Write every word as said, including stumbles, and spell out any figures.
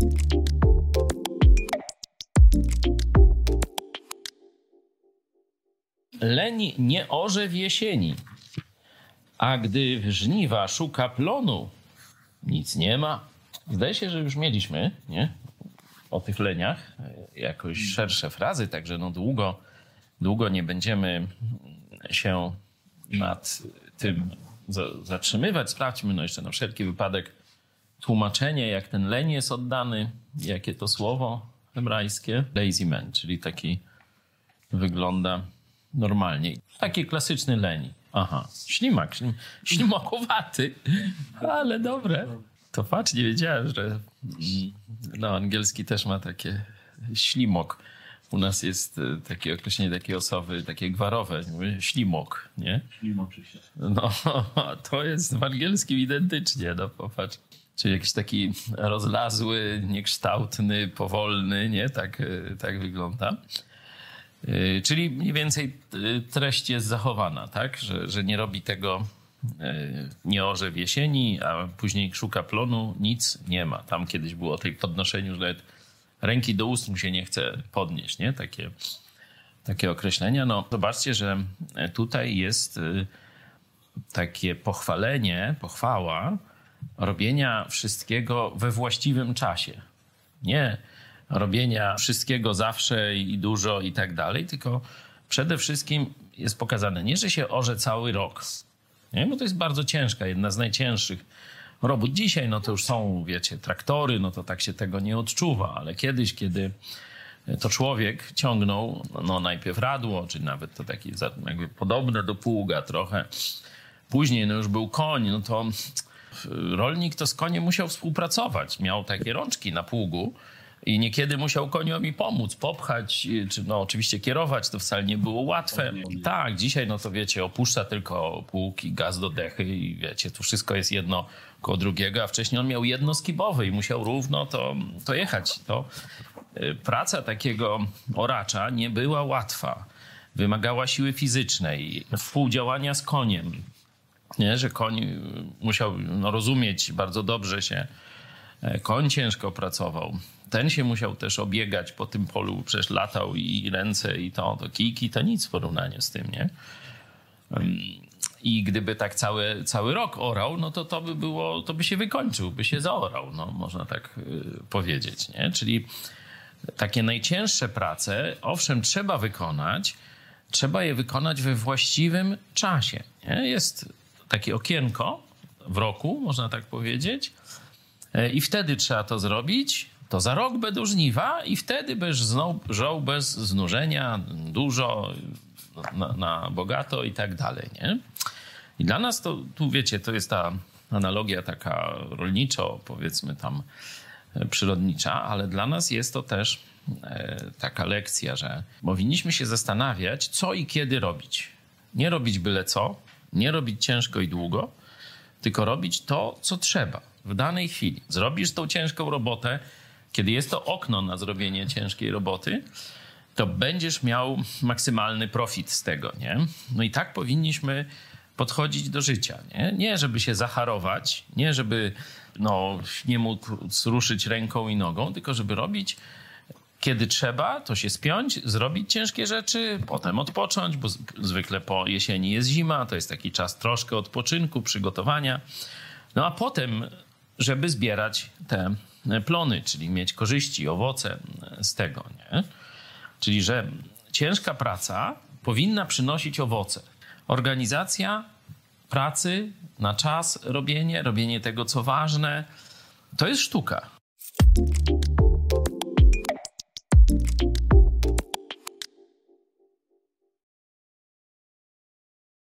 Leń nie orze w jesieni, a gdy w żniwa szuka plonu, nic nie ma. Zdaje się, że już mieliśmy, nie? O tych leniach jakoś szersze frazy, także no długo, długo nie będziemy się nad tym zatrzymywać. Sprawdźmy no jeszcze na wszelki wypadek tłumaczenie, jak ten leń jest oddany, jakie to słowo hebrajskie. Lazy man, czyli taki wygląda normalnie. Taki klasyczny leń. Aha, ślimak, ślim, ślimakowaty, ale dobre. To patrz, nie wiedziałem, że no, angielski też ma takie ślimok. U nas jest takie określenie takiej osoby, takie gwarowe, ślimok, nie? Ślimok się. No, to jest w angielskim identycznie, no popatrz. Czyli jakiś taki rozlazły, niekształtny, powolny, nie? Tak, tak wygląda. Czyli mniej więcej treść jest zachowana, tak? Że, że nie robi tego, nie orze w jesieni, a później szuka plonu, nic nie ma. Tam kiedyś było o tej podnoszeniu, że nawet ręki do ust mu się nie chce podnieść, nie? Takie, takie określenia. No zobaczcie, że tutaj jest takie pochwalenie, pochwała robienia wszystkiego we właściwym czasie. Nie robienia wszystkiego zawsze i dużo i tak dalej, tylko przede wszystkim jest pokazane nie, że się orze cały rok, nie? Bo to jest bardzo ciężka, jedna z najcięższych robót. Dzisiaj no to już są, wiecie, traktory, no to tak się tego nie odczuwa, ale kiedyś, kiedy to człowiek ciągnął no najpierw radło, czy nawet to takie jakby podobne do pługa trochę, później no już był koń, no to rolnik to z koniem musiał współpracować, miał takie rączki na pługu, i niekiedy musiał koniowi pomóc, popchać, czy no oczywiście kierować, to wcale nie było łatwe. Tak, dzisiaj no to wiecie, opuszcza tylko pług i gaz do dechy i wiecie, tu wszystko jest jedno koło drugiego, a wcześniej on miał jedno skibowe i musiał równo to, to jechać. To praca takiego oracza nie była łatwa. Wymagała siły fizycznej, współdziałania z koniem. Nie, że koń musiał no, rozumieć bardzo dobrze się. Koń ciężko pracował. Ten się musiał też obiegać po tym polu, przecież latał i ręce i to, to kijki, to nic w porównaniu z tym, nie? I gdyby tak cały, cały rok orał, no to to by było, to by się wykończył, by się zaorał, no można tak powiedzieć, nie? Czyli takie najcięższe prace, owszem, trzeba wykonać, trzeba je wykonać we właściwym czasie, nie? Jest takie okienko w roku, można tak powiedzieć, i wtedy trzeba to zrobić, to za rok będą żniwa i wtedy będziesz żął bez znużenia, dużo, na, na bogato i tak dalej, nie? I dla nas to, tu wiecie, to jest ta analogia taka rolniczo, powiedzmy tam przyrodnicza, ale dla nas jest to też e, taka lekcja, że powinniśmy się zastanawiać, co i kiedy robić. Nie robić byle co, nie robić ciężko i długo, tylko robić to, co trzeba w danej chwili. Zrobisz tą ciężką robotę, kiedy jest to okno na zrobienie ciężkiej roboty, to będziesz miał maksymalny profit z tego, nie? No i tak powinniśmy podchodzić do życia, nie? Nie żeby się zaharować, nie żeby no, nie móc ruszyć ręką i nogą, tylko żeby robić, kiedy trzeba, to się spiąć, zrobić ciężkie rzeczy, potem odpocząć, bo zwykle po jesieni jest zima, to jest taki czas troszkę odpoczynku, przygotowania. No a potem, żeby zbierać te plony, czyli mieć korzyści, owoce z tego, nie? Czyli, że ciężka praca powinna przynosić owoce. Organizacja pracy na czas, robienie, robienie tego, co ważne, to jest sztuka.